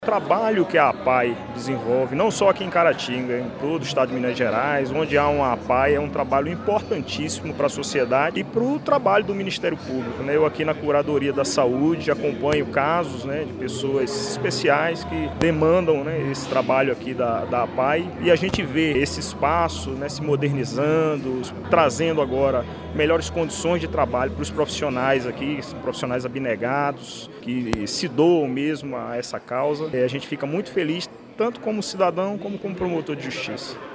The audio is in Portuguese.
O trabalho que a APAI desenvolve, não só aqui em Caratinga, em todo o estado de Minas Gerais, onde há uma APAI, é um trabalho importantíssimo para a sociedade e para o trabalho do Ministério Público. Eu aqui na Curadoria da Saúde acompanho casos de pessoas especiais que demandam esse trabalho aqui da APAI e a gente vê esse espaço se modernizando, trazendo agora melhores condições de trabalho para os profissionais aqui, profissionais abnegados, que se doam mesmo a essa causa. A gente fica muito feliz, tanto como cidadão como como promotor de justiça.